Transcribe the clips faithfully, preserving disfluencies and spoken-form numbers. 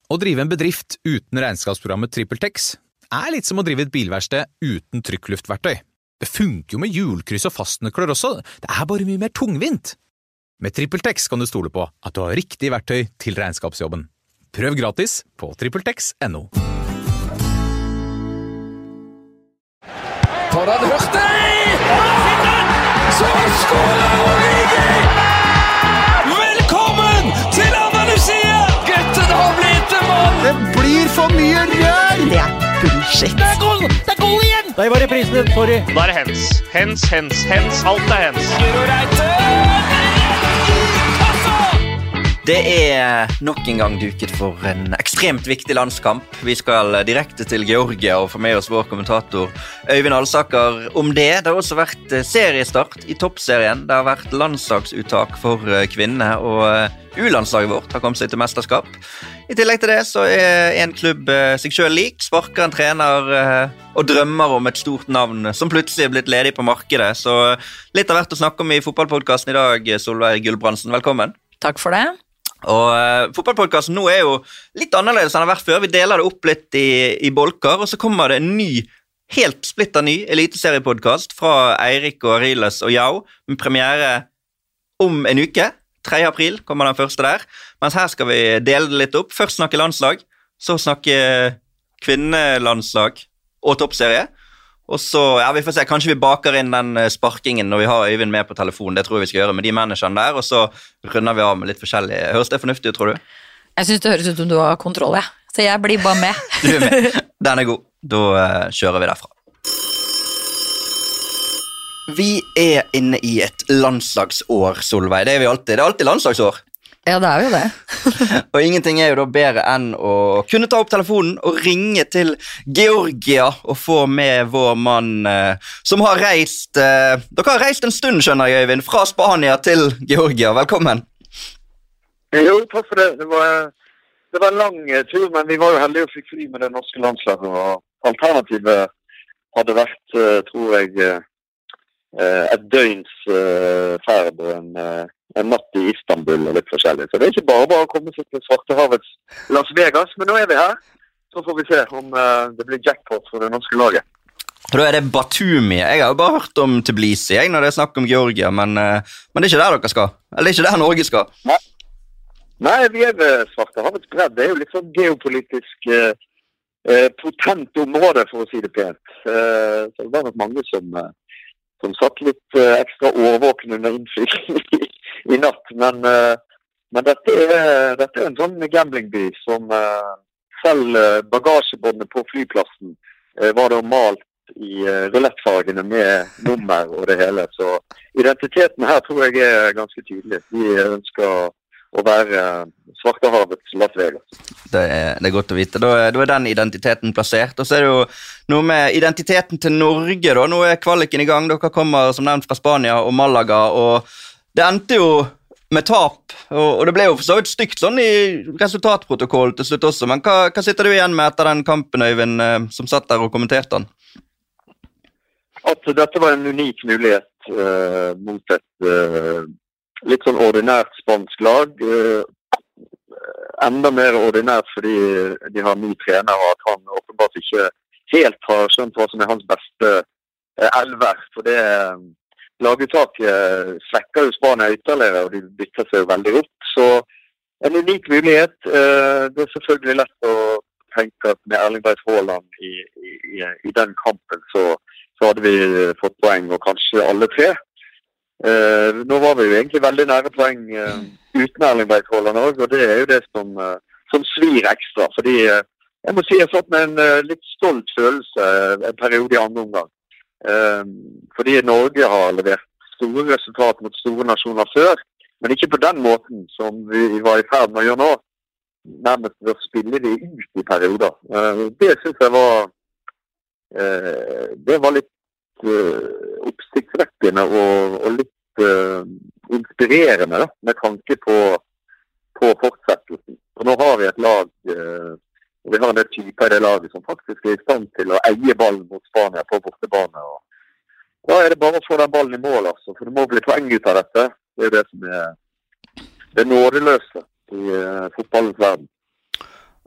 Å drive en bedrift uten regnskapsprogrammet TrippelTex er litt som å drive et bilverksted uten trykkluftverktøy. Det funker jo med hjulkryss og fastnøkler også, det er bare mye mer tungvint. Med TrippelTex kan du stole på at du har riktig verktøy til regnskapsjobben. Prøv gratis på trippeltex punktum no. Tar han Hørtøy! Så skåler Origi! Velkommen til Andalusia! Gutten har blitt en mann! Det blir for mye rør! Det er bullshit. Det er goal! Det er goal igjen! Der var reprisen, sorry. Da er det hens. Hens, hens, hens. Alt er hens. Det er nok en gang duket for en ekstremt viktig landskamp. Vi skal direkte til Georgia og få med oss vår kommentator Øyvind Alsaker om det. Det har også vært seriestart i toppserien. Det har vært landslagsuttak for kvinnene, og U-landslaget vårt har kommet seg til mesterskap. I tillegg til det så er en klubb seg selv lik, sparker en trener og drømmer om et stort navn som plutselig er blitt ledig på markedet. Så litt har vært å snakke om i fotballpodcasten i dag, Solveig Gulbrandsen. Velkommen. Takk for det. Og uh, fotballpodcasten nå er jo litt annerledes enn det har vært før. Vi deler det opp litt i, i bolker, og så kommer det en ny, helt splitter ny eliteseriepodcast fra Eirik og Ariles og Jau, med premiere om en uke. tredje april kommer den første der, mens her skal vi dele det litt opp. Først snakke landslag, så snakke kvinnelandslag og toppserie. Og så, ja, vi får se, kanskje vi baker inn den sparkingen når vi har Øyvind med på telefon. Det tror jeg vi skal gjøre med de managerne der, og så runder vi av med litt forskjellig. Høres det fornuftig ut, tror du? Jeg synes det høres ut som du har kontroll, ja. Så jeg blir bare med. Du er med. Den er god. Da uh, kjører vi derfra. Vi er inne i et landslagsår, Solveig. Det er vi alltid. Det er alltid landslagsår. Ja, det er jo det. Og ingenting er jo da bedre enn å kunne ta opp telefonen og ringe til Georgia og få med vår mann eh, som har reist eh, Dere har reist en stund, skjønner jeg, Øyvind, fra Spania til Georgia. Velkommen. Jo, takk for det. Det var, det var en lang tur, men vi var jo heldige å fikk fly med det norske landslaget, og alternativet hadde vært, tror jeg, et døgns ferd og en en natt i Istanbul og litt forskjellig. Så det er ikke bare bare å komme seg til Svartehavets Las Vegas, men nå er vi her. Så får vi se om uh, det blir jackpot for det norske laget. Da er det Batumi. Jeg har jo bare hørt om Tbilisi jeg, når det er snakk om Georgia, men, uh, men det er ikke der dere skal. Eller det er ikke der Norge skal. Nei, Nei vi er ved Svartehavets bredd. Det er jo litt sånn geopolitisk uh, uh, potent område, for å si det pent. Uh, så det var nok mange som, uh, som satt litt uh, ekstra overvåkende under innflytning i natt, men, uh, men dette, er, dette er en sånn gamblingby som uh, selv uh, bagasjebåndet på flyplassen uh, var det malt i uh, rulettfargene med nummer og det hele, så identiteten her tror jeg er ganske tydelig. Vi ønsker å være uh, Svartehavets Las Vegas. Det er, det er godt å vite. Da er, da er den identiteten plassert, og så er det jo noe med identiteten til Norge da. Nå er kvaliken i gang, dere kommer som nevnt fra Spania og Malaga, og det endte jo med tap, og det ble jo for så vidt stygt sånn i resultatprotokoll til slutt også, men hva, hva sitter du igjen med etter den kampen, Øyvind, som satt der og kommenterte den? At dette var en unik mulighet uh, mot et uh, litt sånn ordinært spansk lag, uh, enda mer ordinært fordi de har ny trener, og at han åpenbart ikke helt har skjønt hva som er hans beste uh, elver, for det er laguttaket svekker jo Spania ytterligere, og de bytter seg jo veldig opp. Så en unik mulighet. Det er selvfølgelig lett å tenke at med Erling Braut Haaland i, i, i den kampen, så, så hadde vi fått poeng, og kanskje alle tre. Nå var vi jo egentlig veldig nære poeng uten Erling Braut Haaland også, og det er jo det som, som svir ekstra. Fordi jeg må si jeg har fått med en litt stolt følelse en periode i andre omgang. Um, fordi Norge har levert store resultat mot store nasjoner før, men ikke på den måten som vi var i ferd med å gjøre nå, nærmest ved å spille de ut i perioder. Uh, det synes jeg var uh, det var litt uh, oppsiktsvekkende og, og litt uh, inspirerende da, med tanke på, på fortsettelsen. Og nå har vi et lag uh, og vi har en del typer i det laget som faktisk er i stand til å eie ballen mot Spania på bortebane. Og da er det bare å få den ballen i mål, altså, for det må bli poeng ut av dette. Det er det som er det nådeløse i uh, fotballens verden.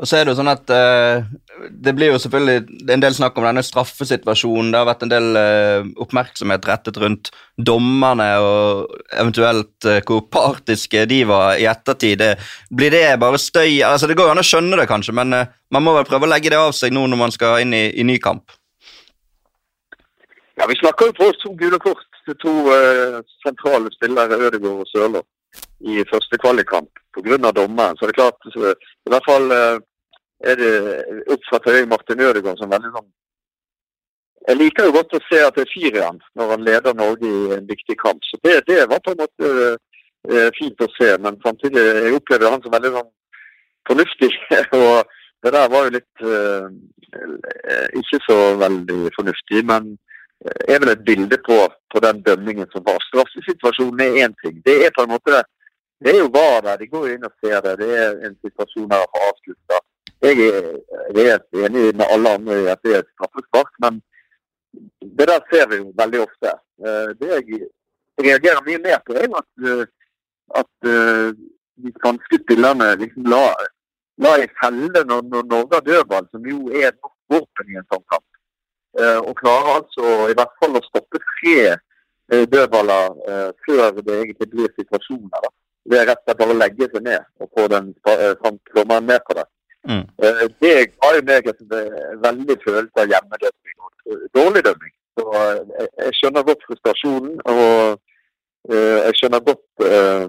Og så er det jo sånn at uh, det blir jo selvfølgelig en del snakk om denne straffesituasjonen. Det har vært en del uh, oppmerksomhet rettet rundt dommerne og eventuelt uh, hvor partiske de var i ettertid. Det, blir det bare støy? Altså det går jo an å skjønne det kanskje, men uh, man må vel prøve å legge det av seg nå når man skal inn i, i ny kamp. Ja, vi snakker jo på to gule kort til to uh, sentrale spillere, Ødegaard og Sørloth, i første kvalikkamp på grunn av dommeren. Så det er klart, så, i hvert fall uh, er det oppfattet jeg Martin Ødegaard som veldig sånn. Jeg liker jo godt å se at det er fyr igjen når han leder Norge i en viktig kamp. Så det, det var på en måte uh, fint å se, men samtidig jeg opplevde han som veldig sånn fornuftig. Og det der var jo litt uh, ikke så veldig fornuftig, men er vel et bilde på, på den dømmingen som var. Straffesituasjonen er en ting. Det er på en måte, det er jo var der, de går inn og ser det. Det er en situasjon her for avsluttet. Jeg er, jeg er enig med alle andre i at det er et straffespark, men det der ser vi jo veldig ofte. Det jeg reagerer mye mer på er at, at de franske spillerne liksom la, la i felle når, når Norge har dødball, som jo er et våpen i en sånn kamp. Og klarer altså i hvert fall å stoppe tre dødballer før det egentlig blir situasjoner. Da. Det er rett og slett bare å legge seg ned og få den dommeren med på det. Mm. Det har jo meg et veldig følelse av hjemmedømming og dårlig dømming. Så jeg, jeg skjønner godt frustrasjonen, og jeg skjønner godt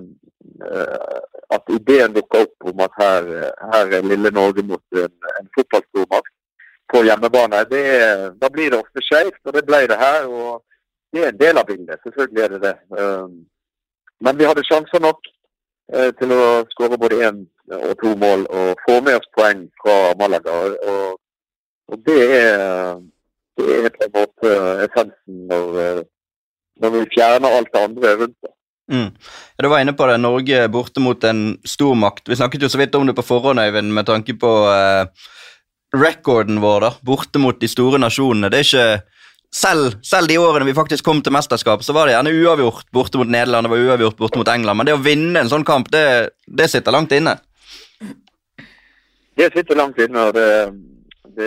at ideen dukker opp om at her, her er lille Norge mot en, en fotballstormakt på hjemmebane. Det, da blir det ofte skjevt, og det ble det her, og det er en del av bildet, selvfølgelig er det det. Men vi hadde sjanser nok til å skåre både en og to mål og få med oss poeng fra Malaga, og, og det, er, det er på en måte essensen når, når vi fjerner alt det andre rundt det. Mm. Du var inne på det, Norge borte mot en stormakt. Vi snakket jo så vidt om det på forhånd, Øyvind, med tanke på eh, rekorden vår da, borte mot de store nasjonene. Det er ikke Selv, selv de årene vi faktisk kom til mesterskap, så var det gjerne uavgjort borte mot Nederland, det var uavgjort borte mot England, men det å vinne en sånn kamp, det, det sitter langt inne. Det sitter langt inne, og det, det,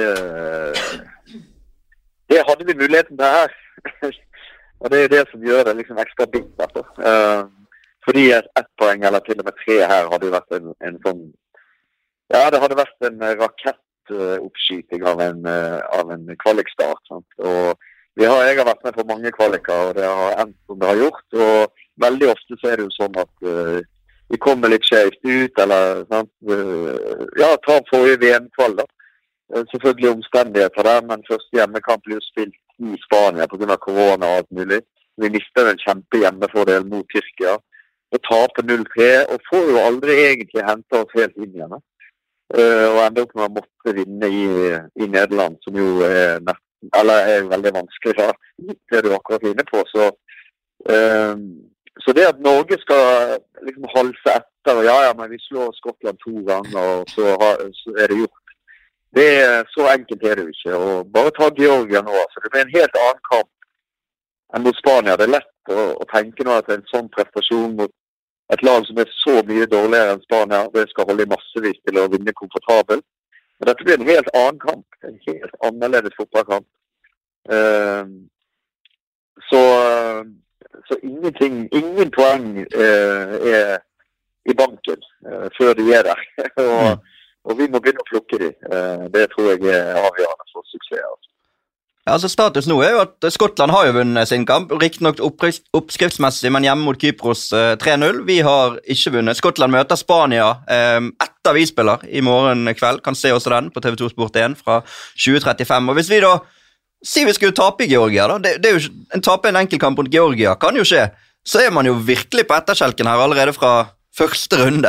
det hadde vi muligheten til her. Og det er det som gjør det liksom ekstra bitt. Uh, fordi et, et poeng, eller til og med tre her, hadde vært en, en sånn, ja, det hadde vært en rakettoppskyting av en, av en kvalikstart, sant? Og vi har, jeg har vært med på mange kvaliker, og det har endt som det har gjort, og veldig ofte så er det jo sånn at uh, vi kommer litt skjevt ut, eller sant? Uh, ja, ta forrige V M-kvall da. Uh, selvfølgelig omstendigheter der, men første hjemmekamp blir jo spilt i Spania på grunn av korona og alt mulig. Vi mister en kjempe hjemmefordel mot Tyrkia, og taper null tre, og får jo aldri egentlig hente oss helt inn igjen. Uh, og enda opp med å måtte vinne i, i Nederland, som jo er nesten eller er veldig vanskelig da, det du akkurat inne på, så, uh, så det at Norge skal liksom halse etter, og ja, ja, men vi slår Skottland to ganger, og så, har, så er det gjort. Det er så enkelt er det jo ikke, og bare ta Georgia nå, så det blir en helt annen kamp enn mot Spania. Det er lett å, å tenke nå at en sånn prestasjon mot et lag som er så mye dårligere enn Spania, det skal holde i massevis til å vinne komfortabelt. Men dette blir en helt annen kamp, en helt annerledes fotballkamp. Uh, så, så ingenting, ingen poeng uh, er i banken uh, før de er der. og, mm. og vi må begynne å plukke de. Uh, det tror jeg er avgjørende for suksess. Altså. Ja, altså status nå er jo at Skottland har jo vunnet sin kamp, riktig nok oppskriftsmessig, men hjemme mot Kypros eh, tre null. Vi har ikke vunnet. Skottland møter Spania eh, etter vi spiller i morgen kveld. Kan se også den på T V to Sport én fra tjue trettifem. Og hvis vi da sier vi skulle tape i Georgia, da, det, det er jo en tape en enkeltkamp mot Georgia, kan jo skje. Så er man jo virkelig på etterskjelken her allerede fra første runde.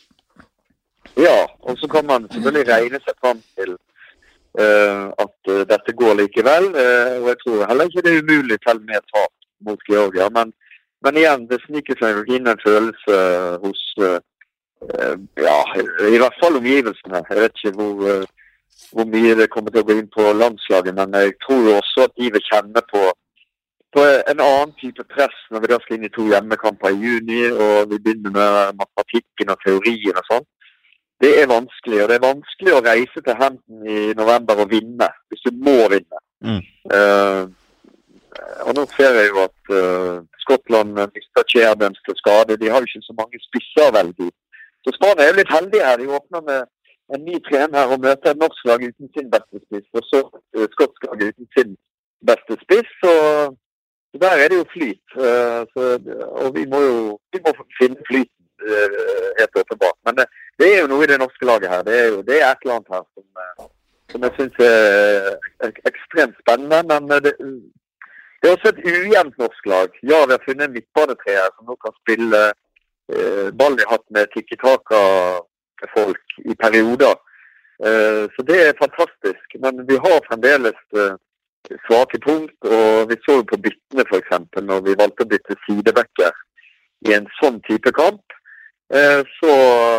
Ja, og så kan man selvfølgelig regne seg frem til Uh, at uh, dette går likevel, uh, og jeg tror heller ikke det er umulig til med tap mot Georgia, men, men igjen, det sniker seg inn en følelse uh, hos, uh, uh, ja, i hvert fall omgivelsene. Jeg vet ikke hvor, uh, hvor mye det kommer til å gå inn på landslaget, men jeg tror også at de vil kjenne på, på en annen type press når vi da skal inn i to hjemmekamper i juni, og vi begynner med matematikken og teorien og sånn. det er vanskelig, og det er vanskelig å reise til Hampton i november og vinne, hvis du må vinne. Mm. Uh, og nå ser jeg jo at uh, Skottland mister Kjærdems til skade, de har jo ikke så mange spisser veldig. Så Spania er jo litt heldige her, de åpner med en ny trener her og møter et norsk lag uten sin beste spiss, og så uh, skotsk lag uten sin beste spiss, så, så der er det jo flyt. Uh, så, og vi må jo vi må finne flyten. Helt åpenbart, men det, det er jo noe i det norske laget her, det er jo det er et eller annet her som, som jeg synes er ekstremt spennende, men det, det er også et ujevnt norsk lag. Ja, vi har funnet en midtbanetreer her som nå kan spille eh, ball i hatt med tiki-taka-folk i perioder, eh, så det er fantastisk, men vi har fremdeles eh, svake punkt, og vi så jo på byttene for eksempel, når vi valgte å bytte sidebekker i en sånn type kamp, Så,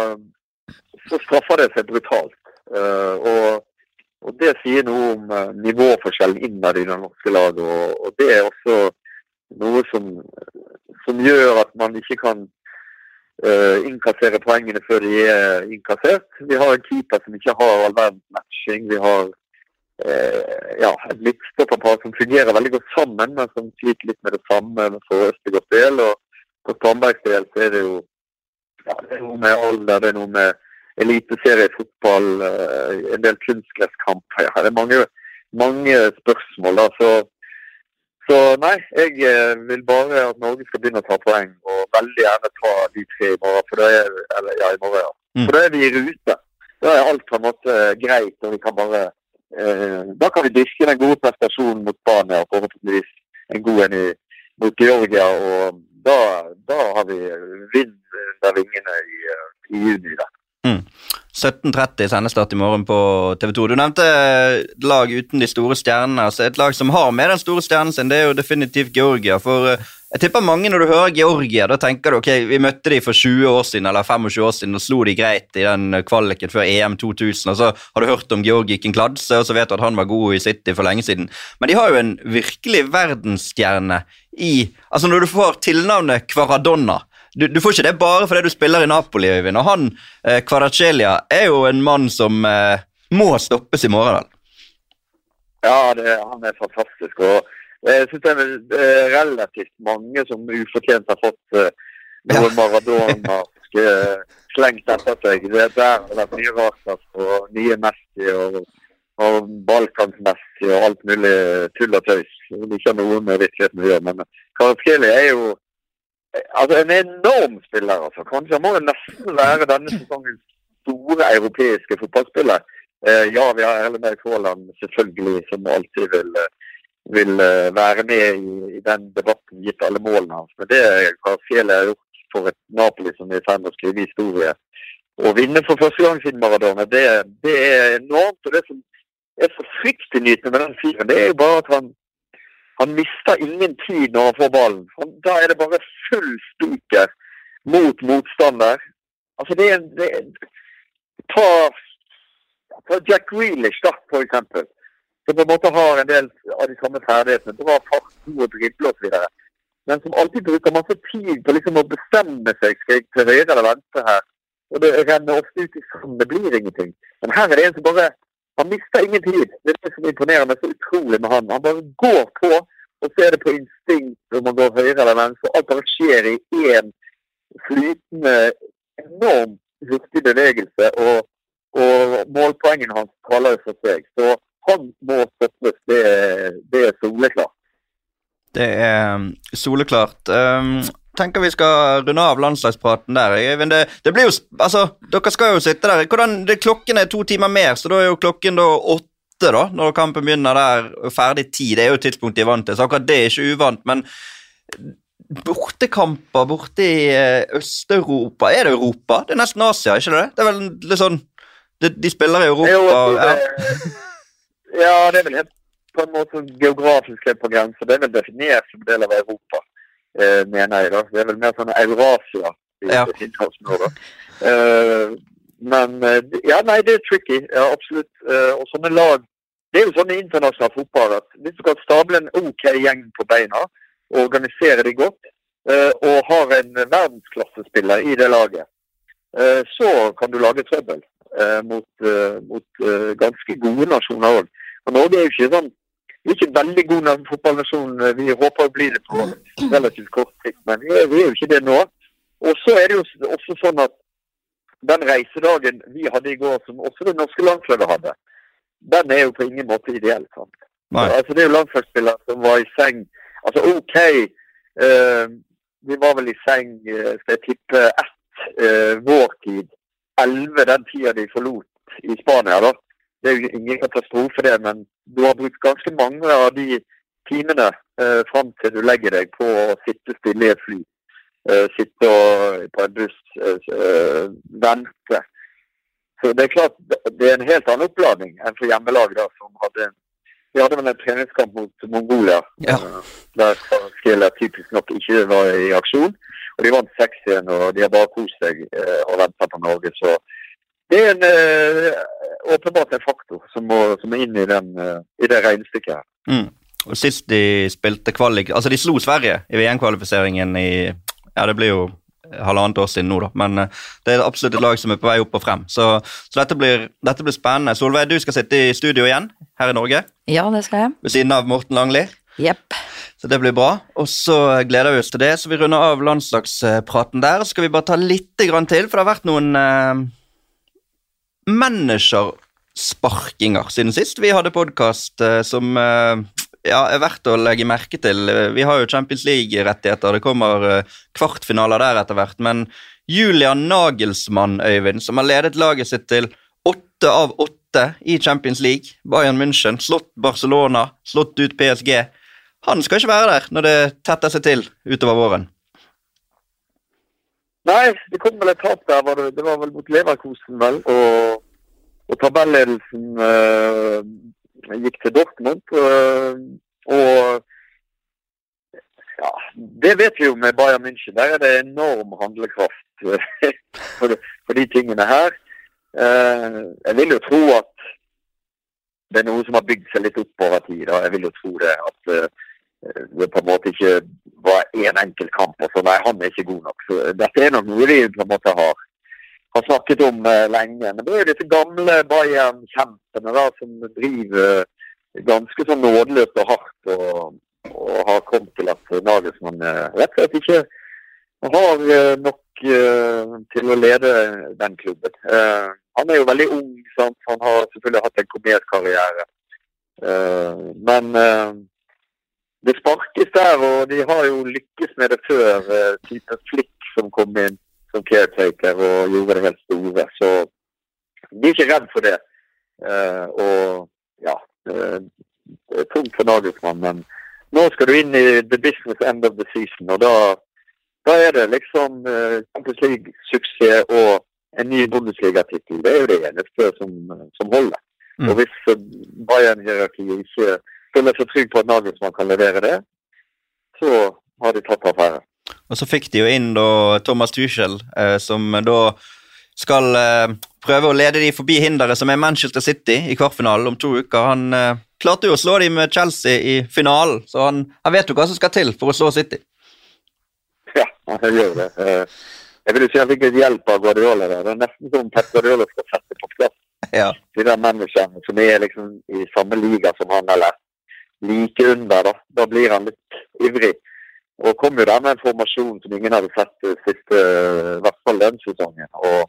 så straffer det seg brutalt. Og, og det sier noe om nivåforskjellen innad i det norske lag, og, og det er også noe som, som gjør at man ikke kan uh, innkassere poengene før de er innkassert. Vi har en keeper som ikke har all verdens matching. Vi har uh, ja, et midtstopperpar som fungerer veldig godt sammen, men som sliter litt med det samme for Østegårds del, og på Strandbergs del så er det jo Ja, det er noe med alder, det er noe med eliteserie, fotball, en del kunstgresskamp. Ja, det er mange, mange spørsmål da, så, så nei, jeg vil bare at Norge skal begynne å ta poeng, og veldig gjerne ta de tre i morgen, for da er, eller, ja, i morgen, ja. Mm. For da er vi i rute. Da er alt på en måte greit, og vi kan bare, eh, da kan vi diske den gode prestasjonen mot Spania, og forhåpentligvis en god en i, mot Georgia, og da, da har vi vind der vingene i, i juni da. Mm. sytten tretti sendestart i morgen på T V to. Du nevnte lag uten de store stjernene, altså et lag som har med den store stjernen sin, det er jo definitivt Georgia, for jeg tipper mange når du hører Georgia, da tenker du, ok, vi møtte de for tjue år siden, eller tjuefem år siden, og slo de greit i den kvaliken før E M to tusen, og så har du hørt om Georgi Kinkladze, og så vet du at han var god i City for lenge siden. Men de har jo en virkelig verdensstjerne i, altså når du får tilnavnet Kvaradonna, Du, du får ikke det bare fordi du spiller i Napoli, Øyvind, og han, eh, Kvaratskhelia, er jo en mann som eh, må stoppes i morgen. Ja, det, han er fantastisk, og jeg synes det er relativt mange som ufortjent har fått eh, noe ja. Maradona eh, slengt etter seg. Det der har vært mye rart, og nye Messi, og, og Balkans Messi, og alt mulig tull og tøys. Det ikke har noe med virkeligheten å gjøre, men Kvaratskhelia er jo Altså en enorm spiller, altså. Kanskje han må nesten være denne sesongens store europeiske fotballspiller. Eh, ja, vi har Erlend Braut Haaland selvfølgelig, som alltid vil, vil være med i, i den debatten gitt alle målene hans. Men det har Fjelle gjort for et Napoli som er i ferd med å skrive historie. Å vinne for første gang siden Maradona, det, det er enormt. Og det som er så fryktelig nytende med den fyren, det er jo bare at han Han mister ingen tid når han får ballen. Han, da er det bare full stuker mot motstander. Altså det er, det er ta, ta Jack Grealish da, for eksempel. Som på en måte har en del av de samme ferdighetene. Dra fart, og drible og så videre. Men som alltid bruker masse tid på liksom å bestemme seg, skal jeg til høyre eller venstre her. Og det renner ofte ut i sånn, det blir ingenting. Men her er det en som bare Han mister ingen tid. Det er det som imponerer meg så utrolig med han. Han bare går på, og så er det på instinkt om man går høyre eller venstre. Alt bare skjer i en flytende, enormt hurtig bevegelse, og, og målpoengene hans taler for seg. Så han må stoppes, det, det er soleklart. Det er soleklart. Um tenker vi skal runde av landslagspraten der. Det, det blir jo, altså, dere skal jo sitte der. Hvordan, det, klokken er to timer mer, så da er jo klokken da åtte da, når kampen begynner der, ferdig tid. Det er jo tidspunktet i vant til, så akkurat det er ikke uvant, men bortekamper borte i Øst-Europa, er det Europa? Det er nesten Asia, ikke det? Det er vel litt sånn, de, de spiller i Europa. Jo, det, ja. ja, det er vel helt på en måte geografisk helt på grensen, det er vel definert som del av Europa. Uh, mener jeg da. Det er vel mer sånn Eurasia i ja. Internasjonale. Uh, men uh, ja, nei, det er tricky, ja, absolutt. Uh, og sånne lag, det er jo sånn i internasjonal fotball at hvis du kan stable en ok gjeng på beina, og organisere det godt, uh, og har en verdensklassespiller i det laget, uh, så kan du lage trøbbel. eh, mot, eh, mot eh, ganske gode nasjoner også. Og Norge er jo ikke sånn, vi er ikke en veldig god fotballnasjon, vi håper å bli det på relativt kort sikt, men vi er, vi er jo ikke det nå. Og så er det jo også sånn at den reisedagen vi hadde i går, som også det norske landslaget hadde, den er jo på ingen måte ideell, sant? Altså, det er jo landslagsspillere som var i seng, altså ok, eh, vi var vel i seng, eh, skal jeg tippe ett eh, vår tid, elleve den tida de forlot i Spania da. Det er jo ingen katastrofe det, men du har brukt ganske mange av de timene eh, frem til du legger deg på å sitte stille i et fly, eh, sitte og, på en buss, eh, vente. Så det er klart, det er en helt annen oppladning enn for hjemmelaget da, som hadde en Vi hadde vel en treningskamp mot Mongolia, ja. Der Skjelle typisk nok ikke var i aksjon, og de vant seks igjen, og de har bare kost seg eh, og ventet på Norge, så det er en eh, åpenbart en faktor som må, som er inne i, den, eh, i det regnestykket her. Mm. Og sist de spilte kvalik, altså de slo Sverige i V M-kvalifiseringen i, ja det blir jo halvannet år siden nå da, men det er absolutt et lag som er på vei opp og frem, så, så dette, blir, dette blir spennende. Solveig, du skal sitte i studio igjen her i Norge. Ja, det skal jeg. Ved siden av Morten Langli. Jepp. Så det blir bra, og så gleder vi oss til det, så vi runder av landslagspraten der, så skal vi bare ta litt grann til, for det har vært noen eh, managersparkinger siden sist. Vi hadde podcast eh, som eh, ja, er verdt å legge merke til. Vi har jo Champions League-rettigheter, det kommer kvartfinaler der etter hvert, men Julian Nagelsmann, Øyvind, som har ledet laget sitt til åtte av åtte i Champions League, Bayern München, slått Barcelona, slått ut P S G, han skal ikke være der når det tetter seg til utover våren. Nei, det kom vel et tap der, var det, det var vel mot Leverkusen vel, og, og tabelledelsen øh, gikk til Dortmund, og, og ja, det vet vi jo med Bayern München, der er det enorm handlekraft for, for de tingene her. Jeg vil jo tro at det er noe som har bygd seg litt opp over tid, og jeg vil jo tro det, at det på en måte ikke var en enkelt kamp, og så nei, han er ikke god nok, så dette er nok noe vi på en måte har har snakket om uh, lenge, men det er jo disse gamle Bayern-kjempene da, som driver ganske så nådeløst og hardt, og, og har kommet til at Nagelsmann uh, rett og slett ikke har uh, nok uh, til å lede den klubben. Uh, han er jo veldig ung, sant? Han har selvfølgelig hatt en kometkarriere, uh, men uh, det sparkes der, og de har jo lykkes med det før, uh, typen Flick som kom inn, som caretaker og gjorde det helt store, så de er ikke redd for det. Uh, og ja, uh, det er tungt for Nagelsmann, men nå skal du inn i the business end of the season, og da, da er det liksom uh, Champions League-suksess og en ny Bundesliga-titel. Det er jo det eneste som, som holder. Mm. Og hvis uh, Bayern-hierarkiet ikke føler seg trygg på at Nagelsmann kan levere det, så har de tatt affære. Og så fikk de jo inn da Thomas Tuchel, eh, som da skal eh, prøve å lede de forbi hinderet som er Manchester City i kvartfinalen om to uker. Han eh, klarte jo å slå de med Chelsea i finalen, så han, han vet jo hva som skal til for å slå City. Ja, han gjør det. Eh, jeg vil jo si han fikk et hjelp av Guardiola der. Det er nesten som Pep Guardiola skal sette på plass. Ja. De der menneskene som er liksom i samme liga som han, eller like under, da, da blir han litt ivrig. Og kom jo der med en formasjon som ingen hadde sett siste, i hvert fall den sesongen, og,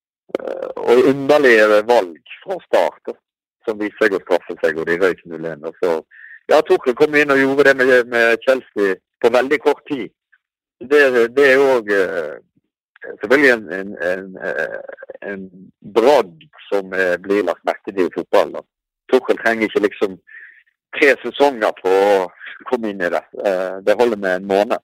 og underlige valg fra start, som viser seg å straffe seg, og de røyk null én. Så ja, Tuchel kom inn og gjorde det med, med Chelsea på veldig kort tid. Det, det er jo også selvfølgelig en, en, en, en bragd som blir lagt merke til i fotball. Da. Tuchel trenger ikke liksom tre sesonger på å komme inn i det. Det holder med en måned.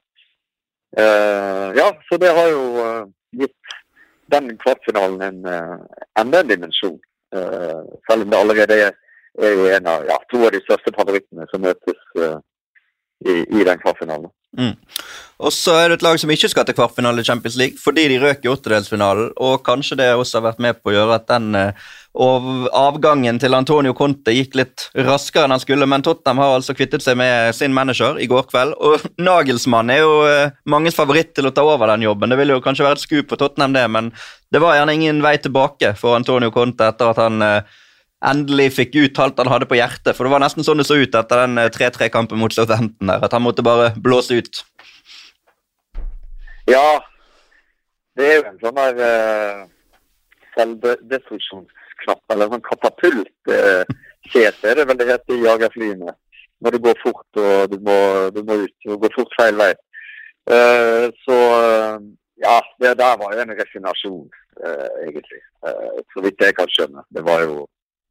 Ja, så det har jo gitt den kvartfinalen en enda en dimensjon. Selv om det allerede er en av ja, to av de største favorittene som møtes i, i den kvartfinalen. Mm. Og så er det et lag som ikke skal til kvartfinale i Champions League, fordi de røk i åttedelsfinalen, og kanskje det også har vært med på å gjøre at den og avgangen til Antonio Conte gikk litt raskere enn han skulle, men Tottenham har altså kvittet seg med sin manager i går kveld, og Nagelsmann er jo manges favoritt til å ta over den jobben. Det ville jo kanskje være et skup for Tottenham det, men det var gjerne ingen vei tilbake for Antonio Conte etter at han eh, endelig fikk uttalt han hadde på hjertet, for det var nesten sånn det så ut etter den tre tre kampen mot Southampton der, at han måtte bare blåse ut. Ja, det er jo en sånn der uh, selvdestruksjonsknapp, eller en katapult uh, kjete, er det vel det heter i jagerflyene, når det går fort og du må, du må ut og gå fort feil vei. Uh, så uh, ja, det der var jo en resignasjon uh, egentlig, uh, så vidt jeg kan skjønne. Det var jo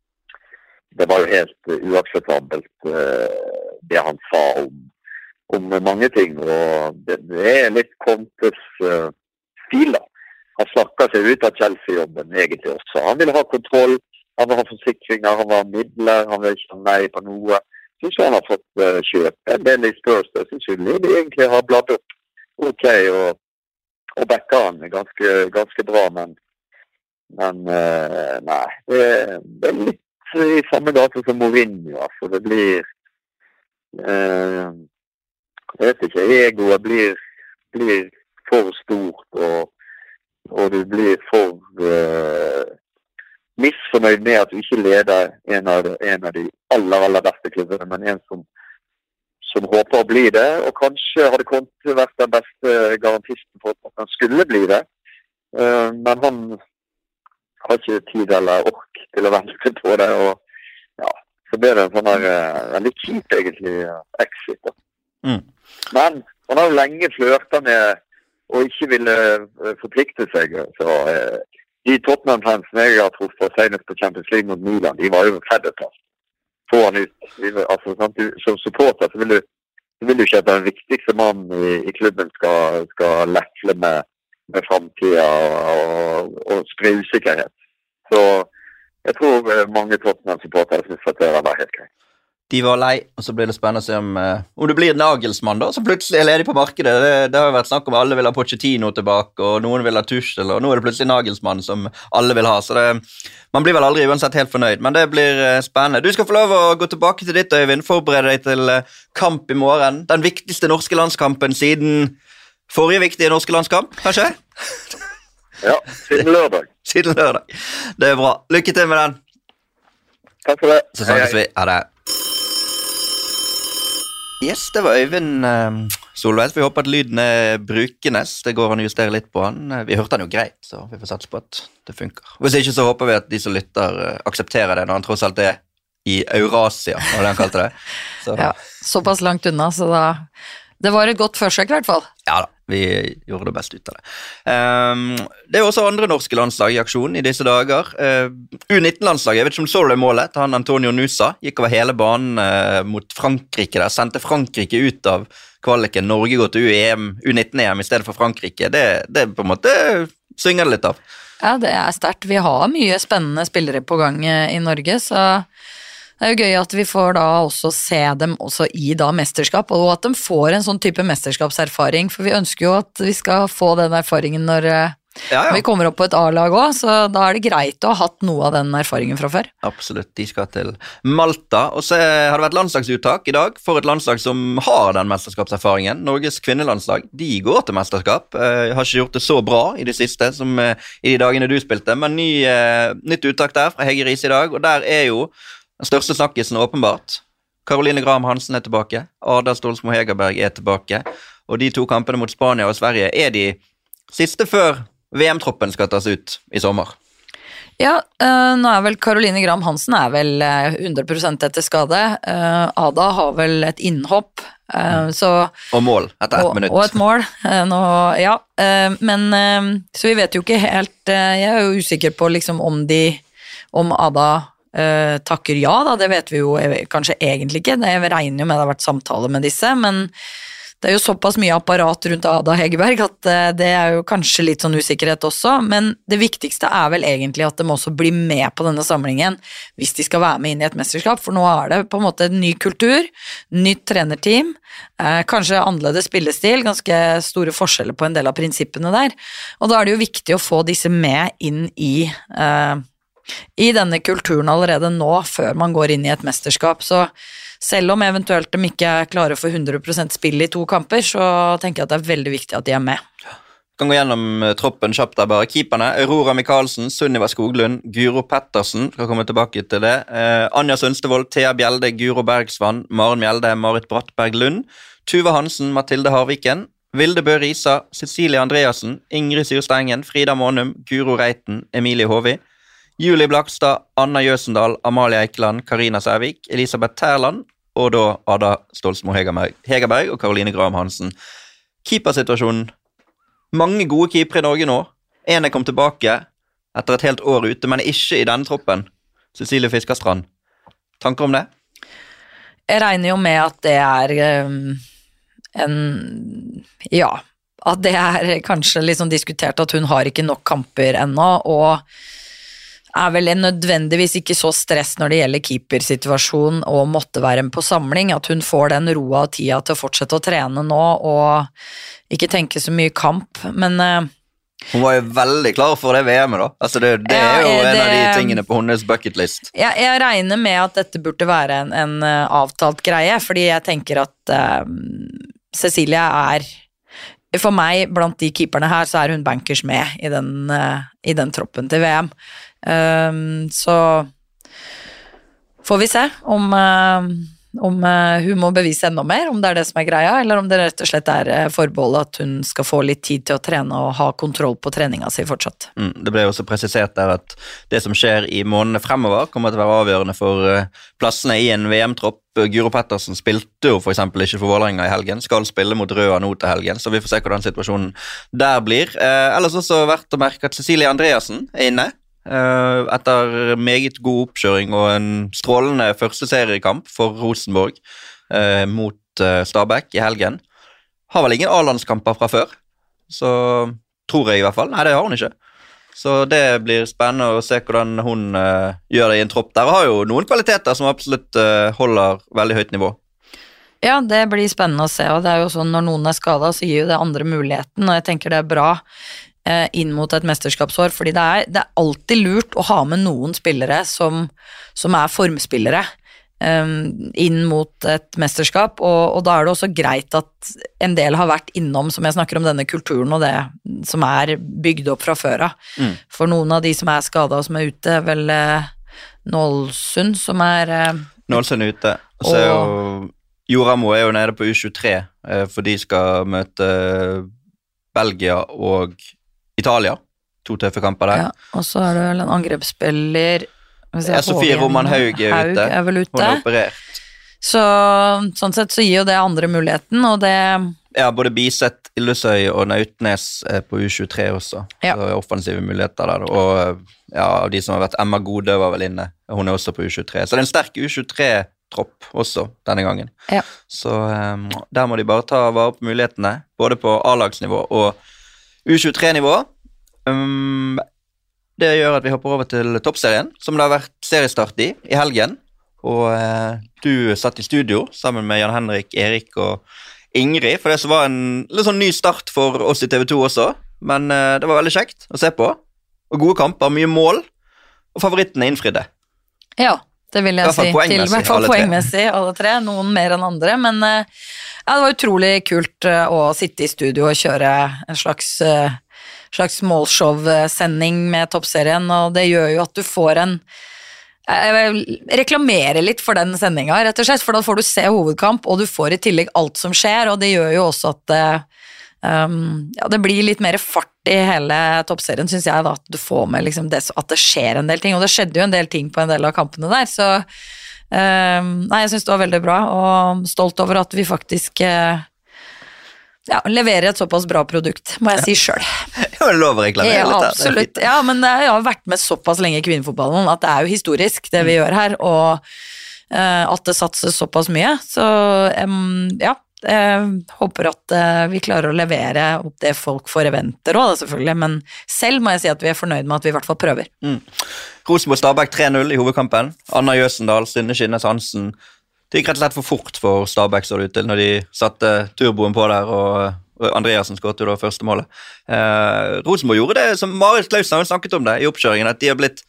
det var jo helt uh, uakseptabelt uh, det han sa om, om mange ting, og det, det er litt Contes uh, stil da. Han snakket seg ut av Chelsea-jobben egentlig også. Han ville ha kontroll, han ville ha forsikringer, han var midler, han ville ikke ha nei på noe. Jeg synes han har fått uh, kjøpe en del i Spurs. Jeg synes jo de egentlig har bladd opp ok, og, og backa han ganske, ganske bra, men, men uh, nei, det, det er litt i samme gate som Mourinho, altså det blir, uh, jeg vet ikke, egoet blir, blir for stort, og og du blir for uh, misfornøyd med at du ikke leder en av, en av de aller, aller beste klubbene, men en som, som håper å bli det, og kanskje hadde Conte vært den beste garantisten for at han skulle bli det, uh, men han har ikke tid eller ork til å vente på det, og ja, så blir det en sånn her, uh, en litt kjip egentlig uh, exit da. Mm. Men han har jo lenge flørtet med og ikke ville uh, forplikte seg. Så uh, de Tottenham-fansene jeg har truffet senest på Champions League mot Milan, de var jo feddeplass. Få han ut. De, altså, sant, du, som supporter så vil du, så vil du ikke at den viktigste mannen i, i klubben skal, skal lefle med, med fremtiden og, og, og spre usikkerhet. Så jeg tror uh, mange Tottenham-supportere synes at det var helt greit. De var lei, og så blir det spennende å se om, uh, om det blir Nagelsmann da, som plutselig er ledig på markedet. Det, det har jo vært snakk om alle vil ha Pochettino tilbake, og noen vil ha Tuchel, og nå er det plutselig Nagelsmann som alle vil ha, så det, man blir vel aldri uansett helt fornøyd, men det blir uh, spennende. Du skal få lov å gå tilbake til ditt, Øyvind, forberede deg til uh, kamp i morgen, den viktigste norske landskampen siden forrige viktige norske landskamp, kanskje? Ja, siden lørdag. Siden lørdag. Det er bra. Lykke til med den. Takk for det. Så snakkes vi. Ha det. Yes, det var Øyvind uh, Solveig. Vi håper at lyden er brukenes. Det går an å justere litt på han. Vi hørte han jo greit, så vi får satse på at det funker. Hvis ikke så håper vi at de som lytter uh, aksepterer det, når han tross alt er i Eurasia, hva det han kalte det. Så. Ja, såpass langt unna, så da... Det var et godt forsøk i hvert fall. Ja da, vi gjorde det best ut av det. Um, det er også andre norske landslag i aksjon i disse dager. Uh, U nitten-landslaget, jeg vet ikke om du så det målet, han Antonio Nusa gikk over hele banen uh, mot Frankrike der, sendte Frankrike ut av kvaliken, Norge går til U nitten-E M i stedet for Frankrike. Det, det på en måte synger det litt av. Ja, det er sterkt. Vi har mye spennende spillere på gang i Norge, så... Det er jo gøy at vi får da også se dem også i da mesterskap, og at de får en sånn type mesterskapserfaring, for vi ønsker jo at vi skal få den erfaringen når, ja, ja. når vi kommer opp på et A-lag også, så da er det greit å ha hatt noe av den erfaringen fra før. Absolutt, de skal til Malta, og så har det vært landslagsuttak i dag for et landslag som har den mesterskapserfaringen. Norges kvinnelandslag, de går til mesterskap, jeg har ikke gjort det så bra i det siste som i de dagene du spilte, men ny, nytt uttak der fra Hege Riise i dag, og der er jo den største snakkisen åpenbart. Caroline Graham Hansen er tilbake, Ada Stolsmo Hegerberg er tilbake, og de to kampene mot Spania og Sverige er de siste før V M-troppen skal tas ut i sommer. Ja, uh, nå er vel Caroline Graham Hansen er vel uh, hundre prosent etter skade. Uh, Ada har vel et innhopp, uh, så... Og mål, etter ett og, minutt. Og et mål, uh, nå, ja. Uh, men, uh, så vi vet jo ikke helt, uh, jeg er jo usikker på liksom om de, om Ada... Uh, takker ja da, det vet vi jo kanskje egentlig ikke, jeg regner jo med det har vært samtale med disse, men det er jo såpass mye apparat rundt Ada Hegerberg at uh, det er jo kanskje litt sånn usikkerhet også, men det viktigste er vel egentlig at de også blir med på denne samlingen hvis de skal være med inn i et mesterskap, for nå er det på en måte en ny kultur, nytt trenerteam, uh, kanskje annerledes spillestil, ganske store forskjeller på en del av prinsippene der, og da er det jo viktig å få disse med inn i uh, i denne kulturen allerede nå, før man går inn i et mesterskap, så selv om eventuelt de ikke er klare for hundre prosent spill i to kamper, så tenker jeg at det er veldig viktig at de er med. Kan gå gjennom uh, troppen kjapt der bare. Keeperne, Aurora Michaelsen, Sunniva Skoglund, Guro Pettersen, skal komme tilbake til det. Uh, Anja Sønstevold, Thea Bjelde, Guro Bergsvann, Maren Mjelde, Marit Brattberg Lund, Tuva Hansen, Mathilde Harviken, Vilde Bø Risa, Cecilie Andreasen, Ingrid Syrstengen, Frida Månum, Guro Reiten, Emilie Håvi, Julie Blakstad, Anna Jøsendal, Amalie Eikeland, Karina Sævik, Elisabeth Terland, og da Ada Stolsmo Hegerberg, Hegerberg og Karoline Graham Hansen. Keepersituasjonen. Mange gode keepere i Norge nå. En er kommet tilbake etter et helt år ute, men ikke i denne troppen. Cecilie Fiskerstrand. Tanker om det? Jeg regner jo med at det er um, en, ja, at det er kanskje liksom diskutert at hun har ikke nok kamper ennå, og er vel nødvendigvis ikke så stress når det gjelder keepersituasjon og måtte være på samling, at hun får den roa og tida til å fortsette å trene nå og ikke tenke så mye kamp, men uh, hun var jo veldig klar for det V M-et da, altså det, det ja, er jo det, en av de tingene på hennes bucketlist. Ja, jeg regner med at dette burde være en, en avtalt greie, fordi jeg tenker at uh, Cecilie er, for meg, blant de keeperne her, så er hun bankers med i den, uh, i den troppen til V M. Um, så får vi se om... Uh, om uh, hun må bevise enda mer, om det er det som er greia, eller om det rett og slett er uh, forbeholdet at hun skal få litt tid til å trene og ha kontroll på treninga si fortsatt. Mm, det ble jo også presisert der at det som skjer i månedene fremover kommer til å være avgjørende for uh, plassene i en V M-tropp. Guro Pettersen spilte jo for eksempel ikke for Vålerenga i helgen, skal spille mot Røa nå til helgen, så vi får se hvordan situasjonen der blir. Uh, ellers også verdt å merke at Cecilie Andreasen er inne. Uh, etter meget god oppkjøring og en strålende første seriekamp for Rosenborg uh, mot uh, Stabæk i helgen. Har vel ingen A-landskamper fra før, så tror jeg i hvert fall. Nei, det har hun ikke. Så det blir spennende å se hvordan hun uh, gjør det i en tropp. Der har jo noen kvaliteter som absolutt uh, holder veldig høyt nivå. Ja, det blir spennende å se, og det er jo sånn når noen er skadet, så gir jo det andre muligheten, og jeg tenker det er bra inn mot et mesterskapsår, fordi det er, det er alltid lurt å ha med noen spillere som, som er formspillere um, inn mot et mesterskap, og, og da er det også greit at en del har vært innom, som jeg snakker om denne kulturen og det som er bygd opp fra før av. Mm. For noen av de som er skadet og som er ute, vel uh, Nålsund som er uh, Nålsund er ute, og så er jo Joramo er jo nede på U tjuetre, uh, for de skal møte uh, Belgia og Italia, to tøffe kamper der. Ja, og så er det vel en angrepsspiller... Ja, Sofie Roman Haug er Haug ute. Er vel ute. Hun er operert. Så sånn sett så gir jo det andre muligheten, og det... Ja, både Bisett, Illesøy og Nautnes er på U tjuetre også. Ja. Så offensive muligheter der. Og ja, de som har vært Emma Gode var vel inne. Hun er også på U tjuetre. Så det er en sterk U tjuetre-tropp også denne gangen. Ja. Så um, der må de bare ta vare på mulighetene, både på A-lagsnivå og U tjuetre-nivå. Um, det gjør at vi hopper over til toppserien, som det har vært seriestart i, i helgen. Og uh, du satt i studio sammen med Jan Henrik, Erik og Ingrid, for det som var en litt sånn ny start for oss i T V to også. Men uh, det var veldig kjekt å se på. Og gode kamper, mye mål, og favorittene innfridde. Ja, det vil jeg si. Til hvert fall poengmessig, alle tre. Noen mer enn andre, men uh, ja, det var utrolig kult uh, å sitte i studio og kjøre en slags, uh, slags målshow-sending med toppserien, og det gjør jo at du får en jeg vil reklamere litt for den sendinga, rett og slett, for da får du se hovedkamp, og du får i tillegg alt som skjer, og det gjør jo også at um, ja, det blir litt mer fart i hele toppserien, synes jeg da, at du får med liksom det, at det skjer en del ting, og det skjedde jo en del ting på en del av kampene der, så um, nei, jeg synes det var veldig bra, og stolt over at vi faktisk uh, ja, leverer et såpass bra produkt, må jeg si selv. Det var lov å reklamere ja, litt her. Absolutt. Ja, men jeg har vært med såpass lenge i kvinnefotballen at det er jo historisk det vi mm. gjør her, og uh, at det satses såpass mye. Så um, ja, jeg håper at uh, vi klarer å levere opp det folk forventer også, selvfølgelig, men selv må jeg si at vi er fornøyd med at vi i hvert fall prøver. Mm. Rosenborg Stabæk tre null i hovedkampen. Anna Jøsendal, Synne Skinnes Hansen. Det gikk rett og slett for fort for Stabæk, så det ut til, når de satte turboen på der, og, og Andreasen skåret jo da første målet. Eh, Rosenborg gjorde det, som Marit Klausen har snakket om det i oppkjøringen, at de har blitt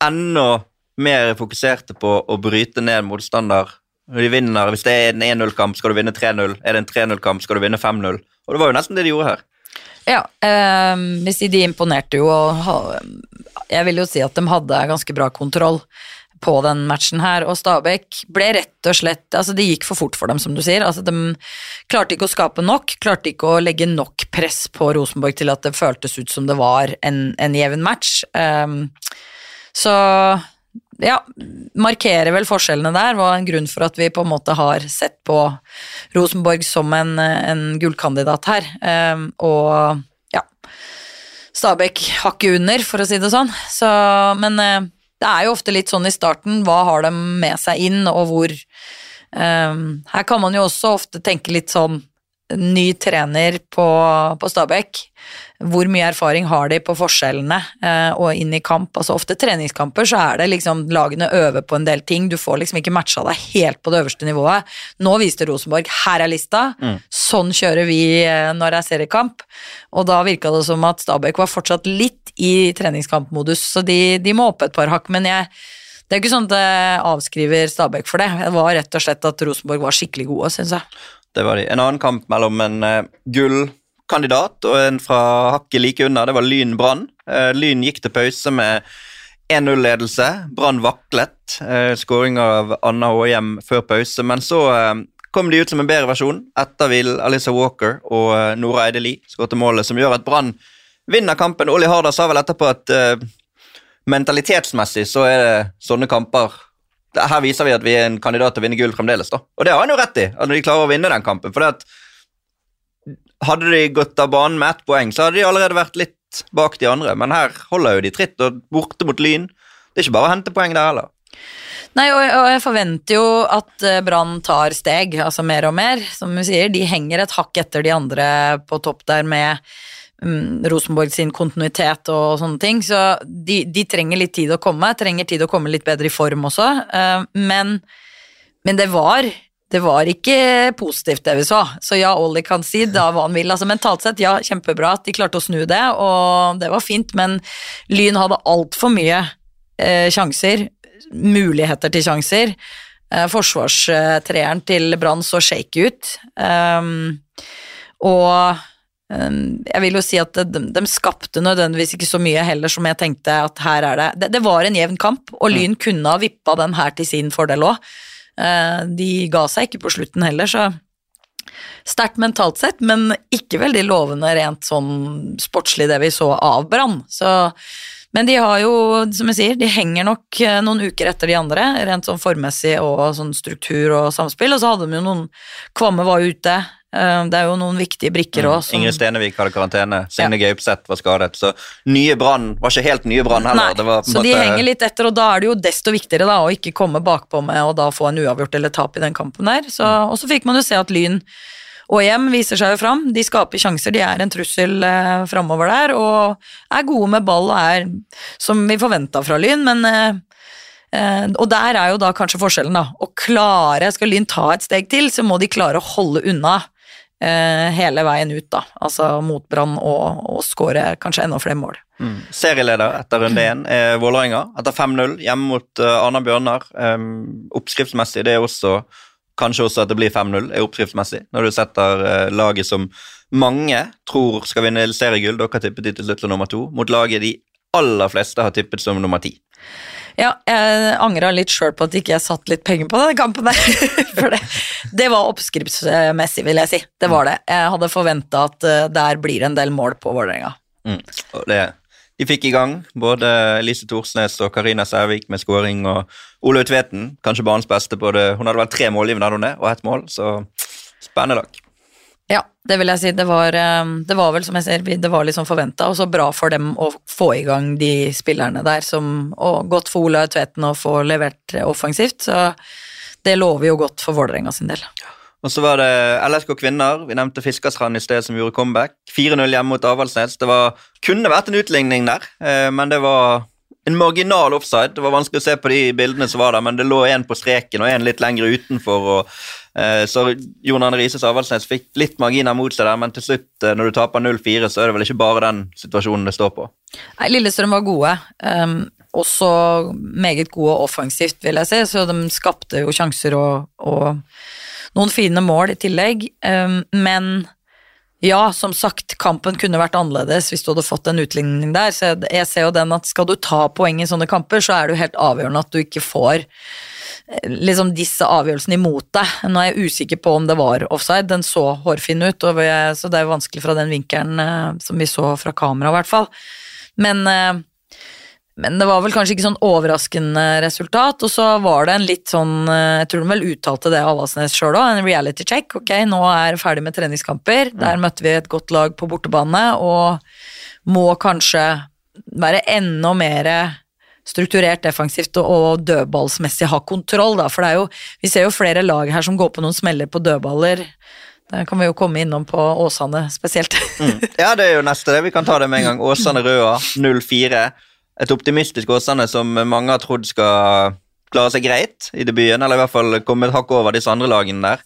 enda mer fokuserte på å bryte ned motstander. Når de vinner, hvis det er en en null-kamp, skal du vinne tre null. Er det en tre null-kamp, skal du vinne fem null. Og det var jo nesten det de gjorde her. Ja, eh, hvis de, de imponerte jo, og ha, jeg vil jo si at de hadde ganske bra kontroll på den matchen her, og Stabæk ble rett og slett, altså det gikk for fort for dem, som du sier, altså de klarte ikke å skape nok, klarte ikke å legge nok press på Rosenborg til at det føltes ut som det var en, en jevn match, um, så ja, markerer vel forskjellene der, var en grunn for at vi på en måte har sett på Rosenborg som en, en gullkandidat her, um, og ja, Stabæk hakker under, for å si det sånn, så, men uh, det er jo ofte litt sånn i starten, hva har de med seg inn, og hvor um, her kan man jo også ofte tenke litt sånn ny trener på, på Stabæk, hvor mye erfaring har de på forskjellene uh, og inn i kamp, altså ofte treningskamper så er det liksom lagene øver på en del ting, du får liksom ikke matcha deg helt på det øverste nivået, nå viste Rosenborg, her er lista, mm. sånn kjører vi uh, når det er seriekamp, og da virket det som at Stabæk var fortsatt litt i treningskampmodus, så de, de må opp et par hakk, men jeg, det er ikke sånn at jeg avskriver Stabæk for det, det var rett og slett at Rosenborg var skikkelig gode, synes jeg. Det var de. En annen kamp mellom en uh, gullkandidat og en fra hakket like under, det var Lyn Brann. Uh, Lyn gikk til pause med en null-ledelse, Brann vaklet, uh, skåring av Anna Håhjem før pause, men så uh, kom de ut som en bedre versjon, etter vil Alyssa Walker og uh, Nora Eideli skåret målet, som gjør at Brann vinner kampen. Olli Harder sa vel etterpå at uh, mentalitetsmessig så er det sånne kamper. Her viser vi at vi er en kandidat til å vinne gull fremdeles da. Og det har han jo rett i, at når de klarer å vinne den kampen. For det at hadde de gått av banen med ett poeng, så hadde de allerede vært litt bak de andre. Men her holder jo de tritt og borte mot Lyn. Det er ikke bare å hente poeng der heller. Nei, og, og jeg forventer jo at Brann tar steg, altså mer og mer. Som du sier, de henger et hakk etter de andre på topp der med Rosenborg sin kontinuitet og sånne ting, så de, de trenger litt tid å komme, trenger tid å komme litt bedre i form også, men, men det var det var ikke positivt det vi så, så ja, Olli kan si da hva han vil, altså mentalt sett, ja, kjempebra at de klarte å snu det, og det var fint, men Lyn hadde alt for mye eh, sjanser, muligheter til sjanser, eh, forsvarstreeren til Brann så shake ut, um, og jeg vil jo si at de, de skapte nødvendigvis ikke så mye heller som jeg tenkte at her er det. Det, det var en jevn kamp, og Lyn kunne ha vippet den her til sin fordel også. De ga seg ikke på slutten heller, så sterkt mentalt sett, men ikke veldig lovende rent sånn sportslig det vi så av Brann. Så, men de har jo, som jeg sier, de henger nok noen uker etter de andre, rent sånn formmessig og sånn struktur og samspill, og så hadde de jo noen, Kvamme var ute, det er jo noen viktige brikker også. Som... Ingrid Stenevik hadde karantene, Signe ja. Gaupseth var skadet, så nye Brann var ikke helt nye Brann heller. Nei, det var så måte... de henger litt etter, og da er det jo desto viktigere da, å ikke komme bakpå med og da få en uavgjort eller tap i den kampen der. Så, og så fikk man jo se at Lyn og hjem viser seg jo fram, de skaper sjanser, de er en trussel eh, fremover der, og er gode med ball og er som vi forventet fra Lyn, men... Eh, Uh, og der er jo da kanskje forskjellen da, å klare, skal Lyn ta et steg til, så må de klare å holde unna uh, hele veien ut da, altså mot Brann og, og skåre kanskje enda flere mål. Mm. Serieleder etter runde én er Vålerenga, etter fem null hjemme mot uh, Arna Bjørnar, um, oppskriftsmessig, det er også, kanskje også at det blir fem null, er oppskriftsmessig, når du setter uh, laget som mange tror skal vinne seriegull, dere har tippet de til slutt til nummer to, mot laget de aller fleste har tippet som nummer ti. Ja, jeg angret litt selv på at ikke jeg satt litt penger på denne kampen der, for det, det var oppskriftsmessig, vil jeg si. Det var det. Jeg hadde forventet at uh, der blir en del mål på Vålerenga. Mm. Og det, de fikk i gang både Elise Thorsnes og Karina Særvik med scoring, og Olaug Tveten, kanskje banens beste, både, hun hadde vel tre målgivende hadde og ett mål, så spennende lag. Ja, det vil jeg si, det var, det var vel som jeg ser, det var liksom forventet, og så bra for dem å få i gang de spillerne der, som, og godt for Olaug Tveten å få levert offensivt, så det lover jo godt for Vålerenga sin del. Og så var det L S K kvinner, vi nevnte Fiskersrand i sted som gjorde comeback, fire null hjemme mot Avaldsnes, det var, kunne vært en utligning der, men det var en marginal offside, det var vanskelig å se på de bildene som var der, men det lå en på streken og en litt lengre utenfor, og eh, så Jon Arne Rises Avaldsnes fikk litt marginer mot seg der, men til slutt, når du taper null fire, så er det vel ikke bare den situasjonen det står på. Nei, Lillestrøm var gode. Um, også meget gode offensivt, vil jeg si, så de skapte jo sjanser og, og noen fine mål i tillegg, um, men ja, som sagt, kampen kunne vært annerledes hvis du hadde fått en utligning der, så jeg, jeg ser jo den at skal du ta poeng i sånne kamper, så er det jo helt avgjørende at du ikke får liksom disse avgjørelsene imot deg. Nå er jeg usikker på om det var offside, den så hårfin ut, og jeg, så det er vanskelig fra den vinkelen eh, som vi så fra kamera i hvert fall. Men, eh, men det var vel kanskje ikke sånn overraskende resultat, og så var det en litt sånn, eh, jeg tror de vel uttalte det Avaldsnes selv også, en reality check, ok, nå er jeg ferdig med treningskamper, der møtte vi et godt lag på bortebane, og må kanskje være enda mer strukturert defensivt og dødballsmessig ha kontroll da, for det er jo, vi ser jo flere lag her som går på noen smeller på dødballer, der kan vi jo komme innom på Åsane spesielt. mm. Ja, det er jo neste det, vi kan ta det med en gang, Åsane Røa, null fire, et optimistisk Åsane som mange har trodd skal klare seg greit i debuten, eller i hvert fall komme et hakk over disse andre lagene der.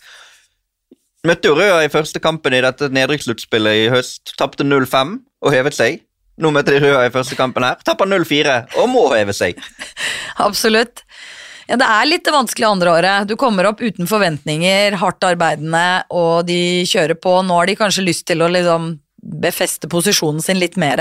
Møtte jo Røa i første kampen i dette nedrykkssluttspillet i høst, tappte null fem og hevet seg. Nå møter de Røa i første kampen her, tapper null fire og må heve seg. Absolutt. Ja, det er litt det vanskelige andre året. Du kommer opp uten forventninger, hardt arbeidende, og de kjører på. Nå har de kanskje lyst til å liksom befeste posisjonen sin litt mer.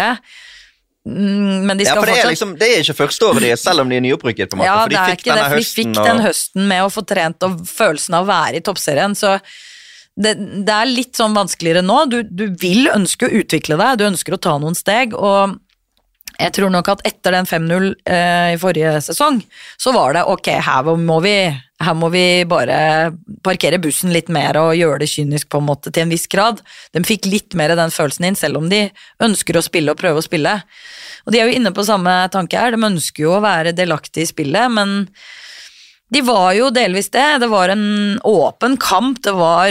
Men de skal ja, for det er, fortsatt... liksom, det er ikke første året de er, selv om de er nyopprykket på en måte. Ja, for de det er fikk ikke det, for de høsten, fikk og... den høsten med å få trent og følelsen av å være i toppserien, så det, det er litt sånn vanskeligere nå. Du, du vil ønske å utvikle deg, du ønsker å ta noen steg, og jeg tror nok at etter den fem null eh, i forrige sesong, så var det ok, her må vi, her må vi bare parkere bussen litt mer og gjøre det kynisk på en måte til en viss grad. De fikk litt mer den følelsen inn, selv om de ønsker å spille og prøve å spille. Og de er jo inne på samme tanke her, de ønsker jo å være delaktige i spillet, men de var jo delvis det, det var en åpen kamp, det var,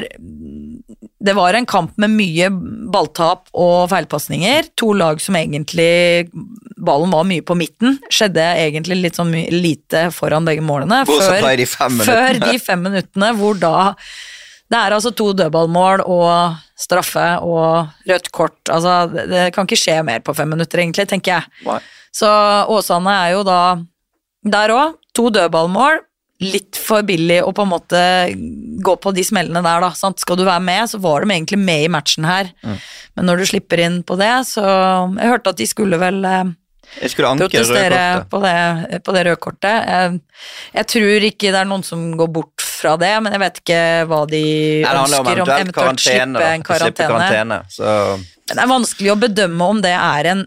det var en kamp med mye balltap og feilpassninger, to lag som egentlig, ballen var mye på midten, skjedde egentlig litt sånn mye, lite foran begge målene, før de, før de fem minuttene, hvor da, det er altså to dødballmål og straffe og rødt kort, altså det, det kan ikke skje mer på fem minutter egentlig, tenker jeg. Nei. Så Åsane er jo da, der også, to dødballmål, litt for billig å på en måte gå på de smellene der da, sant? Skal du være med, så var de egentlig med i matchen her, mm. men når du slipper inn på det, så jeg hørte at de skulle vel jeg skulle anke protestere på det, på det rødkortet. Jeg, jeg tror ikke det er noen som går bort fra det, men jeg vet ikke hva de Nei, ønsker om eventuelt slippe en karantene. karantene så... Men det er vanskelig å bedømme om det er en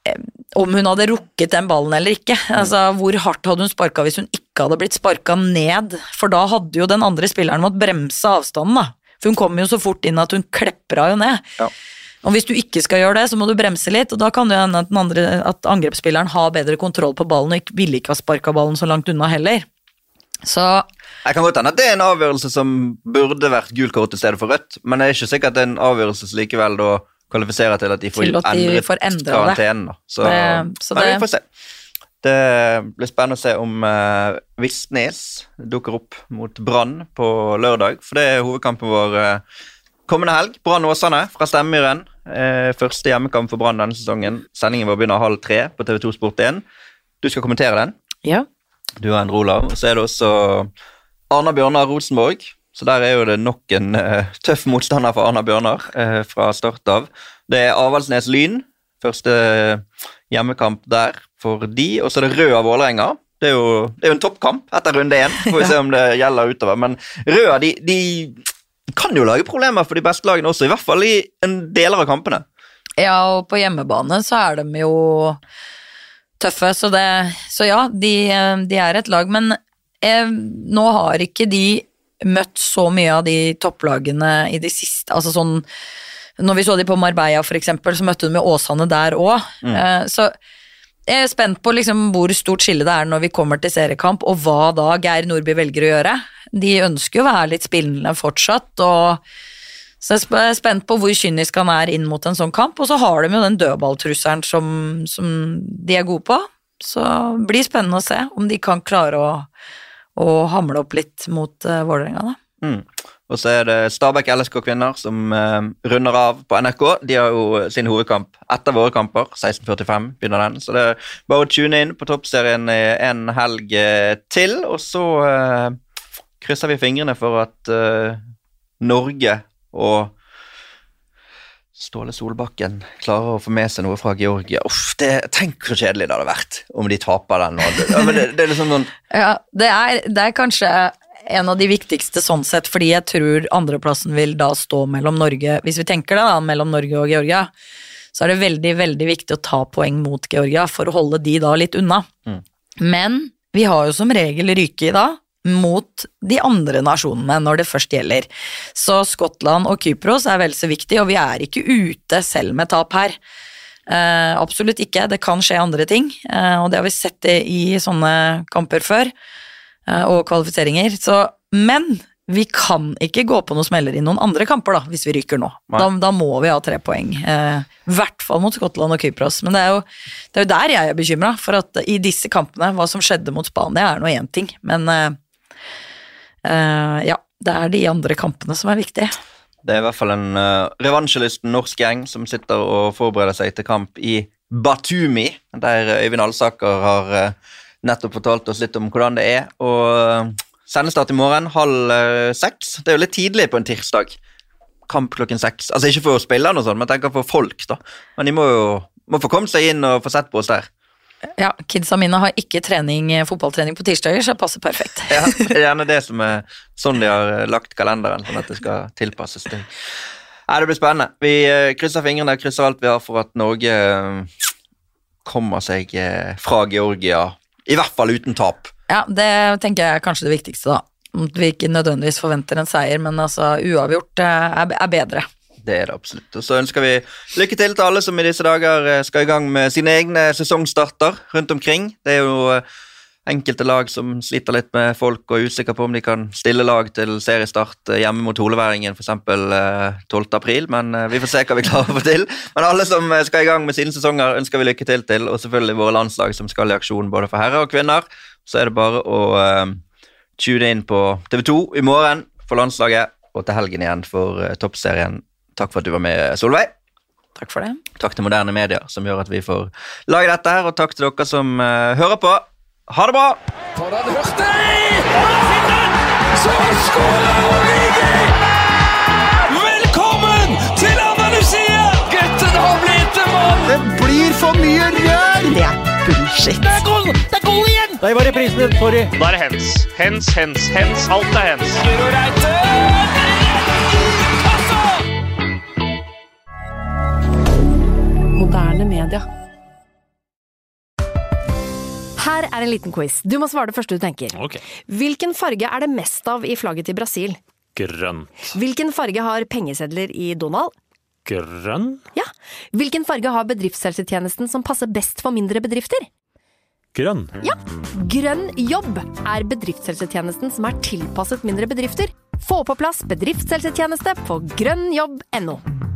om hun hadde rukket den ballen eller ikke, altså hvor hardt hadde hun sparket hvis hun ikke hadde blitt sparket ned, for da hadde jo den andre spilleren måttet bremse avstanden da, for hun kom jo så fort inn at hun klepper jo ned, ja. Og hvis du ikke skal gjøre det, så må du bremse litt, og da kan det hende at, den andre, at angrepsspilleren har bedre kontroll på ballen, og ikke, vil ikke ha sparket ballen så langt unna heller, så... Jeg kan godt hende at det er en avgjørelse som burde vært gul kort i stedet for rødt, men det er ikke sikkert at det er en avgjørelse som likevel da kvalifiserer til at de får, at de endret får endre karantenen. Så, det, så nei, det... vi får se. Det blir spennende å se om uh, Vistnes dukker opp mot Brann på lørdag, for det er hovedkampen vår uh, kommende helg. Brann Åsane fra Stemmyren. Uh, første hjemmekamp for Brann denne sesongen. Sendingen var begynner halv tre på T V to Sport én. Du skal kommentere den. Ja. Du er en Olav, og så er det også Arna Bjørnar Rosenborg. Så der er jo det nok en uh, tøff motstander for Arna Bjørnar uh, fra start av. Det er Avaldsnes Lyn, første hjemmekamp der for de, og så er det Røa Vålerenga. Det er jo, det er jo en toppkamp etter runde én, får vi se om det gjelder utover. Men Røa, de, de kan jo lage problemer for de beste lagene også, i hvert fall i en deler av kampene. Ja, og på hjemmebane så er de jo tøffe, så, det, så ja, de, de er et lag, men eh, nå har ikke de møtt så mye av de topplagene i de siste, altså sånn, når vi så de på Marbella for eksempel, så møtte de med Åsane der også, mm. eh, så jeg er spent på liksom hvor stort skille det er når vi kommer til seriekamp, og hva da Geir Nordby velger å gjøre. De ønsker jo å være litt spillende fortsatt, og så jeg er spent på hvor kynisk han er inn mot en sånn kamp, og så har de jo den dødballtrusselen som, som de er gode på, så det blir spennende å se om de kan klare å, å hamle opp litt mot uh, Vålerenga da. Mm. og så er det Stabæk L S K-kvinner som eh, runder av på N R K. De har jo sin hovedkamp etter våre kamper, seksten førtifem begynner den, så det er bare å tune inn på toppserien en helg til, og så eh, krysser vi fingrene for at eh, Norge og Ståle Solbakken klarer å få med seg noe fra Georgia. Uff, det, tenk hvor kjedelig det hadde vært om de taper den. Og det, ja, men det, det er liksom noen... Ja, det er, det er kanskje en av de viktigste sånn sett, fordi jeg tror andreplassen vil da stå mellom Norge, hvis vi tenker det da, mellom Norge og Georgia, så er det veldig, veldig viktig å ta poeng mot Georgia for å holde de da litt unna. Mm. Men vi har jo som regel ryke i da, mot de andre nasjonene når det først gjelder. Så Skottland og Kypros er vel så viktig, og vi er ikke ute selv med tap her. Eh, absolutt ikke, det kan skje andre ting, eh, og det har vi sett det i sånne kamper før, eh, og kvalifiseringer. Så, men vi kan ikke gå på noe smeller i noen andre kamper da, hvis vi rykker nå. Da, da må vi ha tre poeng. Eh, I hvert fall mot Skottland og Kypros. Men det er, jo, det er jo der jeg er bekymret, for at i disse kampene, hva som skjedde mot Spania er noe en ting, men eh, Uh, ja, det er de andre kampene som er viktige. Det er i hvert fall en uh, revansjelysten norsk gjeng som sitter og forbereder seg til kamp i Batumi, der Øyvind Alsaker har uh, nettopp fortalt oss litt om hvordan det er, og uh, sendestart i morgen, halv uh, seks. Det er jo litt tidlig på en tirsdag. Kamp klokken seks. Altså ikke for spillerne og sånn, men tenker for folk da. Men de må jo må få komme seg inn og få sett på oss der. Ja, kidsa mine har ikke trening, fotballtrening på tirsdager, så det passer perfekt. Ja, det er gjerne det som er sånn de har lagt kalenderen, sånn at det skal tilpasses til. Nei, det blir spennende. Vi krysser fingrene, krysser alt vi har for at Norge kommer seg fra Georgia, i hvert fall uten tap. Ja, det tenker jeg er kanskje det viktigste da. Vi ikke nødvendigvis forventer en seier, men altså uavgjort er, er bedre. Det er det absolutt. Og så ønsker vi lykke til til alle som i disse dager skal i gang med sine egne sesongstarter rundt omkring. Det er jo enkelte lag som sliter litt med folk og er usikker på om de kan stille lag til seriestart hjemme mot Holeværingen for eksempel tolvte april, men vi får se hva vi klarer å få til. Men alle som skal i gang med sine sesonger ønsker vi lykke til til, og selvfølgelig våre landslag som skal i aksjon både for herrer og kvinner. Så er det bare å uh, tune inn på T V to i morgen for landslaget, og til helgen igjen for uh, toppserien. Takk for at du var med, Solveig. Takk for det. Takk til Moderne Medier, som gjør at vi får lage dette her, og takk til dere som uh, hører på. Ha det bra! For den hørte så skåler Origi! Velkommen til Andalusia! Gutten har blitt en mann! Det blir for mye rør! Det er bullshit. Det er goal! Det er goal igjen! Der var reprisen, sorry. Da er det hens. Hens, hens, hens. Alt er hens. Guro Reite! Moderne media. Her er en liten quiz. Du må svare det første du tenker. Ok. Hvilken farge er det mest av i flagget til Brasil? Grønt. Hvilken farge har pengesedler i Donald? Grønn? Ja. Hvilken farge har bedriftshelsetjenesten som passer best for mindre bedrifter? Grønn. Ja. Grønn jobb er bedriftshelsetjenesten som er tilpasset mindre bedrifter. Få på plass bedriftshelsetjeneste på grønn jobb punktum no.